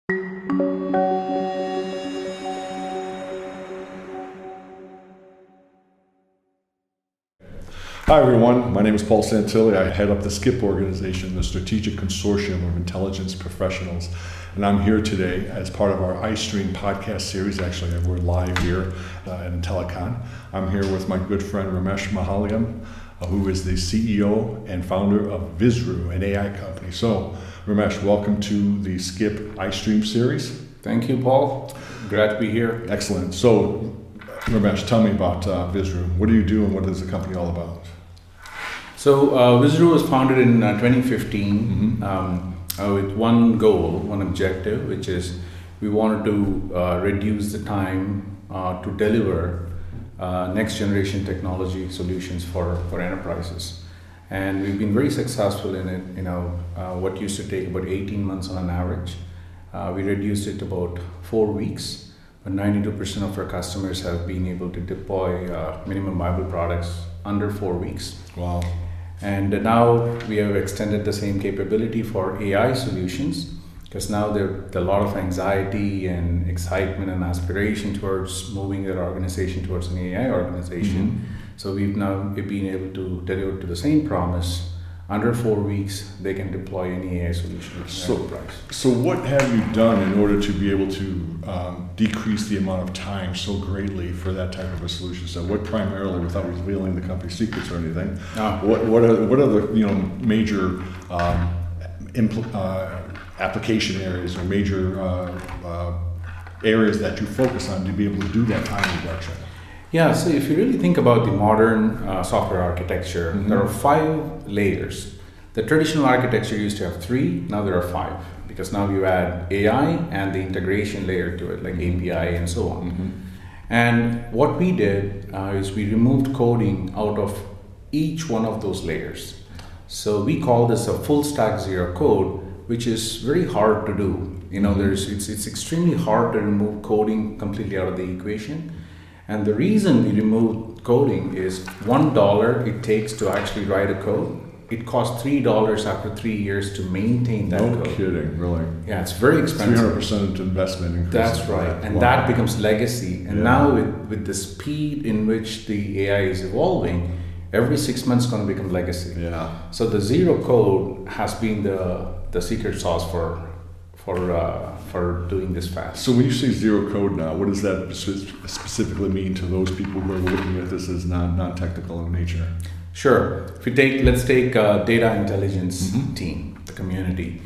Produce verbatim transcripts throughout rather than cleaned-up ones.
Hi everyone, my name is Paul Santilli. I head up the SCIP organization, the Strategic Consortium of Intelligence Professionals, and I'm here today as part of our iStream podcast series. Actually, we're live here uh, at IntelliCon. I'm here with my good friend Ramesh Mahalyam, uh, who is the C E O and founder of Visru, an A I company. So, Ramesh, welcome to the SCIP iStream series. Thank you, Paul. Glad to be here. Excellent. So, Ramesh, tell me about uh, Visru. What do you do and what is the company all about? So uh, Visru was founded in uh, twenty fifteen Mm-hmm. um, uh, with one goal, one objective, which is we wanted to uh, reduce the time uh, to deliver uh, next generation technology solutions for, for enterprises. And we've been very successful in it. You know, uh, what used to take about eighteen months on an average, uh, we reduced it to about four weeks. But ninety-two percent of our customers have been able to deploy uh, minimum viable products under four weeks. Wow. And now we have extended the same capability for A I solutions, because now there's a lot of anxiety and excitement and aspiration towards moving their organization towards an A I organization. Mm-hmm. So we've now been able to deliver to the same promise. Under four weeks, they can deploy any A I solution. So, so what have you done in order to be able to um, decrease the amount of time so greatly for that type of a solution? So, what primarily, without revealing the company's secrets or anything, ah. what what are what are the you know major um, impl- uh, application areas or major uh, uh, areas that you focus on to be able to do that time reduction? Yeah, so if you really think about the modern uh, software architecture, mm-hmm. there are five layers. The traditional architecture used to have three, now there are five, because now you add A I and the integration layer to it, like mm-hmm. A P I and so on. Mm-hmm. And what we did uh, is we removed coding out of each one of those layers. So we call this a full stack zero code, which is very hard to do. You know, mm-hmm. there's it's it's extremely hard to remove coding completely out of the equation. And the reason we removed coding is one dollar it takes to actually write a code. It costs three dollars after three years to maintain that no code. No kidding, really? Yeah, it's very expensive. three hundred percent investment increase. That's right, and wow. that becomes legacy. And yeah. now with, with the speed in which the A I is evolving, every six months is going to become legacy. Yeah. So the zero code has been the the secret sauce for for uh, for doing this fast. So when you say zero code now, what does that specifically mean to those people who are looking at this as non non-technical in nature? Sure. If we take, let's take uh, data intelligence mm-hmm. team, the community.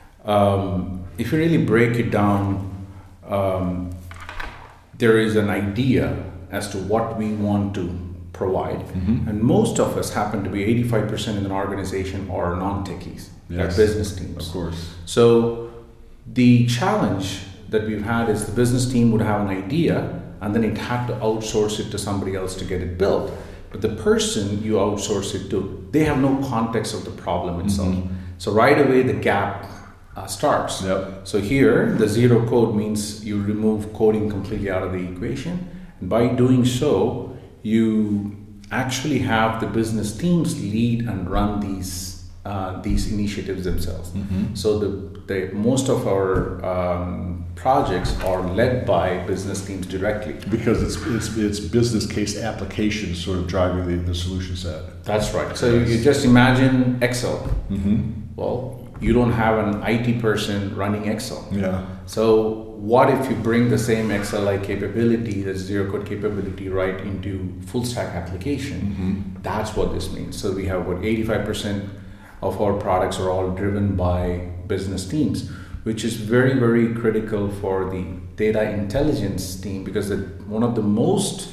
Um, if you really break it down, um, there is an idea as to what we want to provide, mm-hmm. and most of us happen to be eighty-five percent in an organization are non-techies, yes. they're business teams. Of course. So the challenge that we've had is the business team would have an idea and then it had to outsource it to somebody else to get it built. But the person you outsource it to, they have no context of the problem itself. Mm-hmm. So right away the gap uh, starts. Yep. So here the zero code means you remove coding completely out of the equation. And by doing so, you actually have the business teams lead and run these Uh, these initiatives themselves. Mm-hmm. So the, the most of our um, projects are led by business teams directly. Because it's it's, it's business case applications sort of driving the, the solution set. That's right. So yes. you just imagine Excel. Mm-hmm. Well, you don't have an I T person running Excel. Yeah. So what if you bring the same Excel-like capability, the zero code capability, right into full stack application? Mm-hmm. That's what this means. So we have what eighty-five percent of our products are all driven by business teams, which is very, very critical for the data intelligence team, because the, one of the most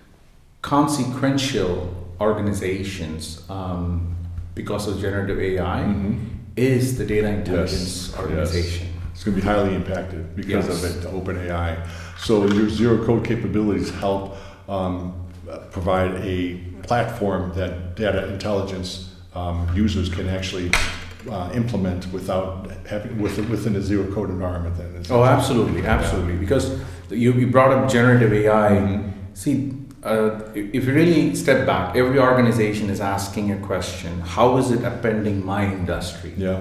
consequential organizations um, because of generative A I mm-hmm. is the data intelligence yes. organization. Yes. It's going to be highly impacted because yes. of it, OpenAI. So your zero code capabilities help um, provide a platform that data intelligence Um, users can actually uh, implement without having with, within a zero code environment. Then oh, absolutely, absolutely. Yeah. Because you, you brought up generative A I. Mm-hmm. See, uh, if you really step back, every organization is asking a question: how is it upending my industry? Yeah.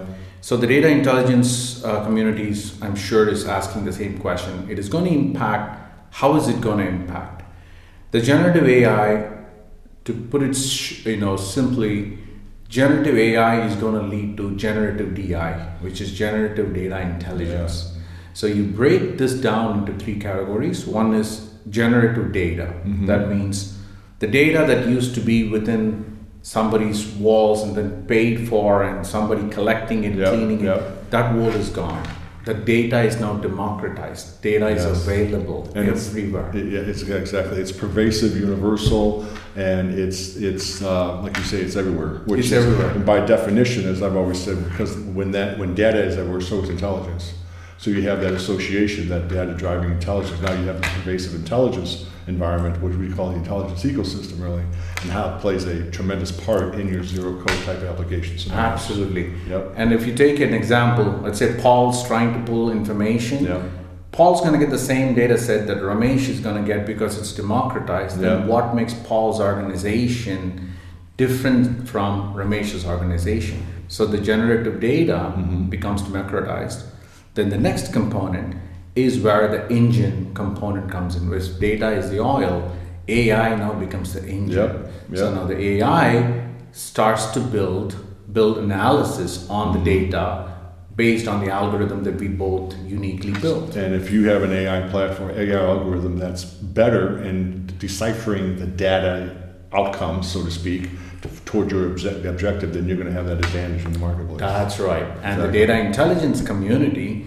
So the data intelligence uh, communities, I'm sure, is asking the same question. It is going to impact. How is it going to impact? The generative A I, to put it sh- you know simply, generative A I is going to lead to generative D I, which is generative data intelligence. Yeah. So you break this down into three categories. One is generative data. Mm-hmm. That means the data that used to be within somebody's walls and then paid for and somebody collecting it, yep, cleaning yep. it, that world is gone. The data is now democratized. Data yes. is available and everywhere. It's, it, yeah, it's exactly. It's pervasive, universal, and it's it's uh, like you say, it's everywhere. Which it's is, everywhere. And by definition, as I've always said, because when that when data is everywhere, so is intelligence. So you have that association, that data driving intelligence. Now you have the pervasive intelligence environment, which we call the intelligence ecosystem, really, and how it plays a tremendous part in your zero code type applications. Absolutely. Yep. And if you take an example, let's say Paul's trying to pull information. Yep. Paul's going to get the same data set that Ramesh is going to get because it's democratized. Then yep. what makes Paul's organization different from Ramesh's organization? So the generative data mm-hmm. becomes democratized. Then the next component is where the engine component comes in, which data is the oil, A I now becomes the engine. Yep, yep. So now the A I starts to build build analysis on the data based on the algorithm that we both uniquely built. And if you have an A I platform, A I algorithm that's better in deciphering the data outcomes, so to speak, toward your obje- objective, then you're going to have that advantage in the marketplace. That's right. And exactly. the data intelligence community,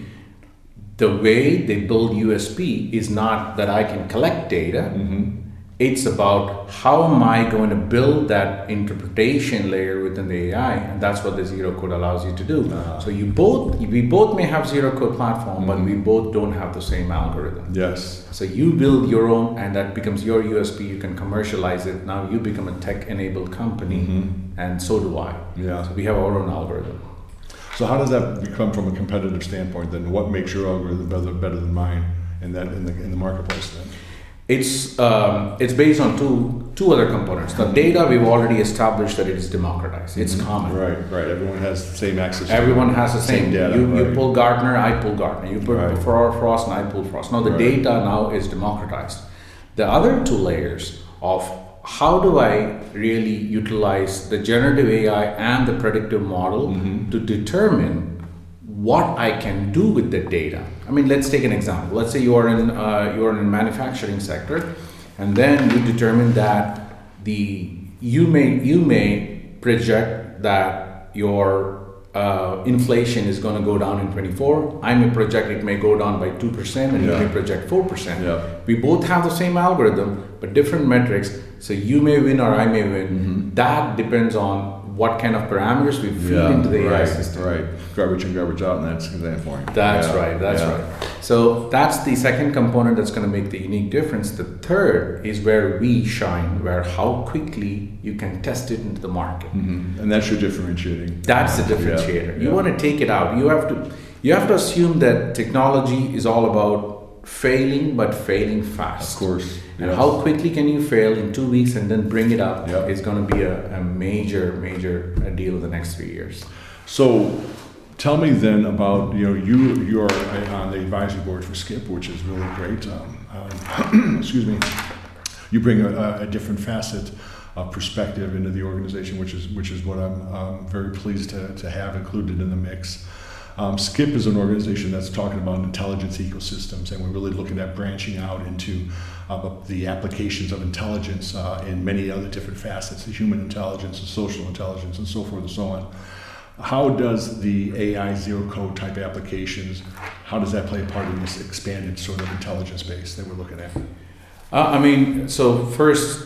the way they build U S P is not that I can collect data. Mm-hmm. It's about how am I going to build that interpretation layer within the A I, and that's what the zero code allows you to do. Uh-huh. So you both, we both may have zero code platform, mm-hmm. but we both don't have the same algorithm. Yes. So you build your own, and that becomes your U S P. You can commercialize it. Now you become a tech-enabled company, mm-hmm. and so do I. Yeah. So we have our own algorithm. So how does that become from a competitive standpoint? Then what makes your algorithm better, better than mine in that in the in the marketplace then? It's um, it's based on two two other components. The data, we've already established that it is democratized. It's mm-hmm. common. Right, right. Everyone has the same access. Everyone has the same, same data. You, right. you pull Gartner, I pull Gartner. You pull right. Frost, and I pull Frost. Now the right. data now is democratized. The other two layers of how do I really utilize the generative A I and the predictive model mm-hmm. to determine what I can do with the data. I mean, let's take an example. Let's say you are in uh, you are in the manufacturing sector, and then you determine that the you may you may project that your uh, inflation is going to go down in twenty-four. I may project it may go down by two percent, and yeah. you may project four percent. Yeah. We both have the same algorithm, but different metrics. So you may win or I may win. Mm-hmm. That depends on what kind of parameters we feed yeah, into the right, A I system. Right, garbage in, garbage out, and that's that point. That's yeah, right, that's yeah. right. So that's the second component that's going to make the unique difference. The third is where we shine, where how quickly you can test it into the market. Mm-hmm. And that's your differentiating. That's the differentiator. Yeah, you yeah. want to take it out. You have to, you have to assume that technology is all about failing, but failing fast. Of course. And yes. how quickly can you fail in two weeks and then bring it up yep. is going to be a, a major, major deal in the next three years. So tell me then about, you know, you you are on the advisory board for Skip, which is really great. Um, um, excuse me. You bring a, a different facet of perspective into the organization, which is which is what I'm um, very pleased to, to have included in the mix. Um, Skip is an organization that's talking about intelligence ecosystems, and we're really looking at branching out into uh, the applications of intelligence uh, in many other different facets, the human intelligence, the social intelligence, and so forth and so on. How does the A I zero code type applications, how does that play a part in this expanded sort of intelligence base that we're looking at? Uh, I mean, so first,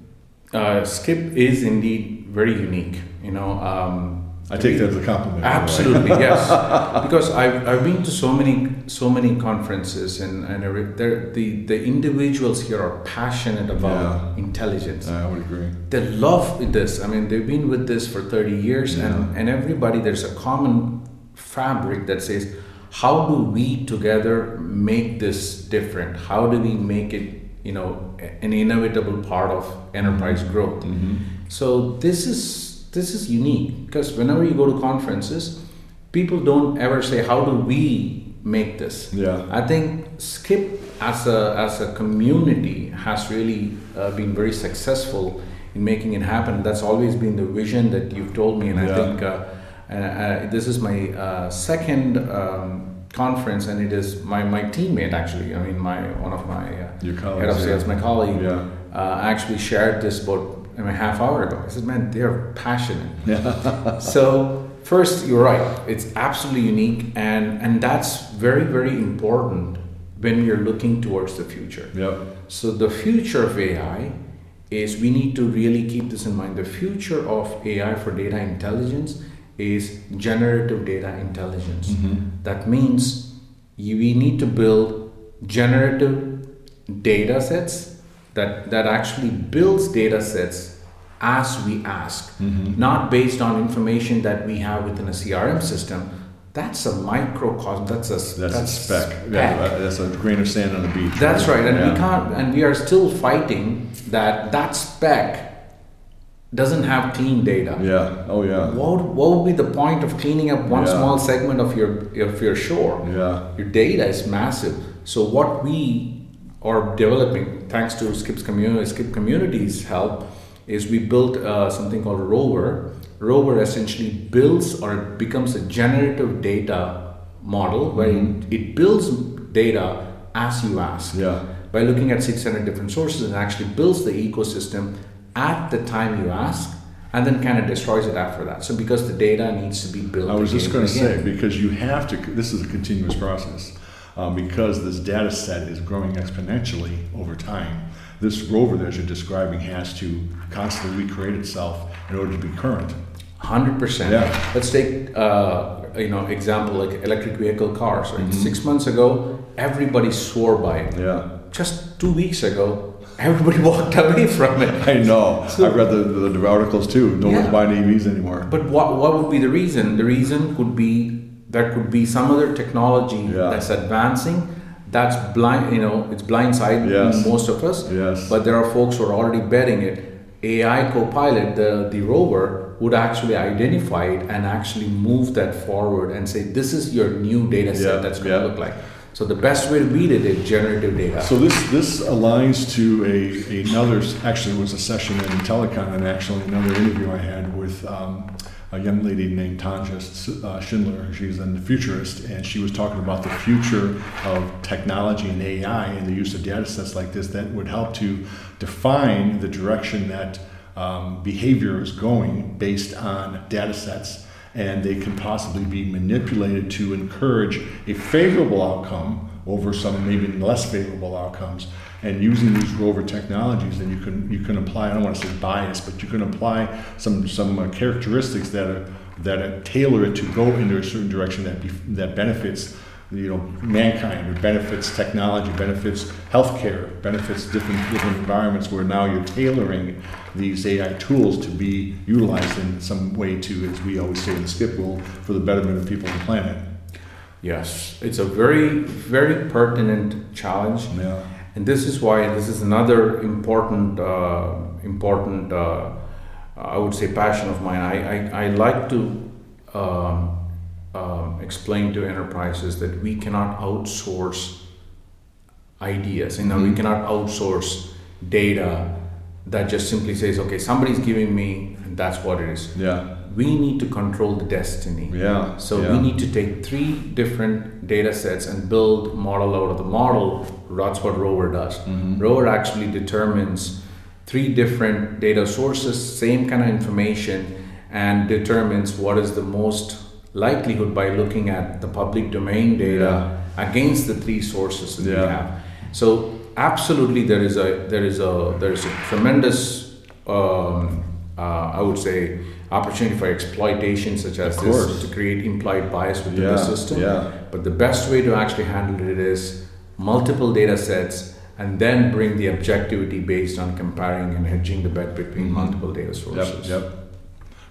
uh, Skip is indeed very unique, you know. Um, I take that as a compliment. Absolutely, right? Yes. Because I've, I've been to so many so many conferences, and, and every, the, the individuals here are passionate about yeah. intelligence. I would agree. They love this. I mean, they've been with this for thirty years, yeah. and, and everybody, there's a common fabric that says, how do we together make this different? How do we make it, you know, an inevitable part of enterprise mm-hmm. growth? Mm-hmm. So this is This is unique because whenever you go to conferences, people don't ever say, how do we make this? Yeah. I think Skip as a as a community has really uh, been very successful in making it happen. That's always been the vision that you've told me, and Yeah. I think uh, uh, uh, this is my uh, second um, conference, and it is my, my teammate actually. I mean, my one of my uh, Your colleagues, head of sales, yeah. my colleague, Yeah. uh, actually shared this about I mean, a half hour ago. I said, man, they're passionate. Yeah. So first, you're right. It's absolutely unique, and and that's very, very important when you're looking towards the future. Yep. So the future of A I is, we need to really keep this in mind. The future of A I for data intelligence is generative data intelligence. Mm-hmm. That means you, we need to build generative data sets that, that actually builds data sets as we ask, Mm-hmm. not based on information that we have within a C R M system. That's a microcosm. That's a That's, that's a spec. Yeah, uh, that's a grain of sand on the beach. That's right, and Yeah. we can't, and we are still fighting that that spec doesn't have clean data. Yeah. Oh yeah. What, what would be the point of cleaning up one Yeah. small segment of your of your shore? Yeah. Your data is massive. So what we are developing, thanks to Skip's community, Skip Community's help, is we built uh, something called Rover. Rover essentially builds or becomes a generative data model where Mhm. it, it builds data as you ask. Yeah. By looking at six hundred different sources, and actually builds the ecosystem at the time you ask, and then kind of destroys it after that. So because the data needs to be built. I was just again going to and say, again. because you have to, this is a continuous process, um, because this data set is growing exponentially over time. This rover that you're describing has to constantly recreate itself in order to be current. one hundred percent. Yeah. Let's take uh, you know example like electric vehicle cars. Right? Mhm. Six months ago, everybody swore by it. Yeah. Just two weeks ago, everybody walked away from it. I know. So- I've read the, the, the articles too. No one's Yeah. buying E Vs anymore. But what what would be the reason? The reason could be there could be some other technology Yeah. that's advancing. That's blind. You know, it's blindside Yes. most of us. Yes. But there are folks who are already betting it. A I Copilot, the, the rover, would actually identify it and actually move that forward and say, this is your new data set Yeah, that's going to yeah. look like. So the best way to beat it is generative data. So this this aligns to a another, actually it was a session in Telecom, and actually another interview I had with um, a young lady named Tanja uh, Schindler. She's a futurist, and she was talking about the future of technology and A I and the use of data sets like this that would help to define the direction that um, behavior is going based on data sets, and they can possibly be manipulated to encourage a favorable outcome over some maybe less favorable outcomes. And using these rover technologies, then you can you can apply, I don't want to say bias, but you can apply some some uh, characteristics that are that are, tailor it to go into a certain direction that be, that benefits you know mankind, or benefits technology, benefits healthcare, benefits different different environments, where now you're tailoring these A I tools to be utilized in some way to, as we always say in the Skip world, for the betterment of people on the planet. Yes, it's a very, very pertinent challenge. Yeah. And this is why this is another important, uh, important, uh, I would say, passion of mine. I, I, I like to um, um, explain to enterprises that we cannot outsource ideas. You know, we Mhm. cannot outsource data that just simply says, okay, somebody's giving me, and that's what it is. Yeah. We need to control the destiny. Yeah. So yeah. we need to take three different data sets and build model out of the model. That's what Rover does. Mhm. Rover actually determines three different data sources, same kind of information, and determines what is the most likelihood by looking at the public domain data against the three sources that we Yeah. have. So absolutely, there is a there is a there is a tremendous um, uh, I would say opportunity for exploitation such as Of this course. to create implied bias within Yeah, the system. yeah. But the best way to actually handle it is multiple data sets and then bring the objectivity based on comparing and hedging the bet between Mhm. multiple data Yep, sources. yep.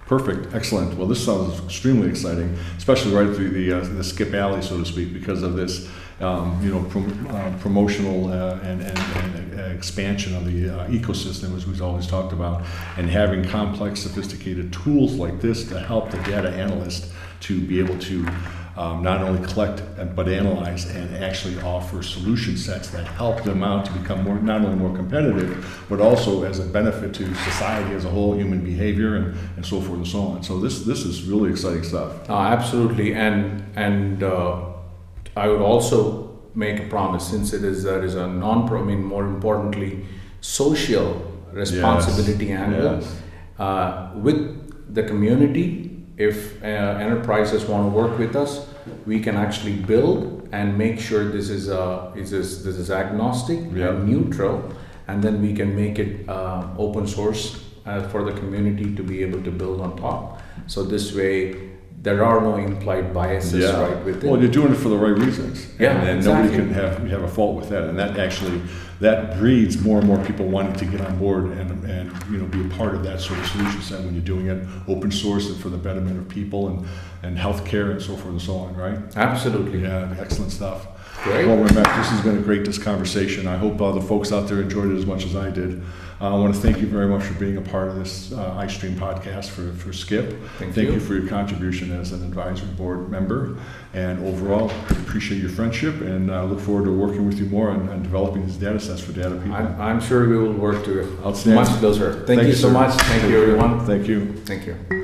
Perfect, excellent. Well, this sounds extremely exciting, especially right through the uh, the skip alley, so to speak, because of this, um, you know, prom- uh, promotional uh, and, and, and expansion of the uh, ecosystem, as we've always talked about, and having complex, sophisticated tools like this to help the data analyst to be able to um, not only collect but analyze and actually offer solution sets that help them out to become more, not only more competitive, but also as a benefit to society as a whole, human behavior, and, and so forth and so on. So this this is really exciting stuff. Uh, absolutely, and and uh, I would also make a promise, since it is there is a non-pro, I mean, more importantly, social responsibility yes. angle yes. Uh, with the community. If uh, enterprises want to work with us, we can actually build and make sure this is uh, is this, this is agnostic yeah. and neutral, and then we can make it uh, open source uh, for the community to be able to build on top. So this way, there are no implied biases yeah. right with it. Well, you're doing it for the right reasons. Yeah, and, and exactly. nobody can have have a fault with that. And that actually that breeds more and more people wanting to get on board and and you know be a part of that sort of solution set when you're doing it open source and for the betterment of people and and healthcare and so forth and so on. Right? Absolutely. Yeah, excellent stuff. Great. Well, Ramesh, this has been a great this conversation. I hope uh, the folks out there enjoyed it as much as I did. Uh, I want to thank you very much for being a part of this uh, iStream podcast for, for Skip. Thank, thank you. you for your contribution as an advisory board member. And overall, appreciate your friendship and uh, look forward to working with you more on, on developing these data sets for data people. I'm, I'm sure we will work to Outstanding. much closer. Thank, Thank you you, so sir. much. Thank you, everyone. Thank you. Thank you.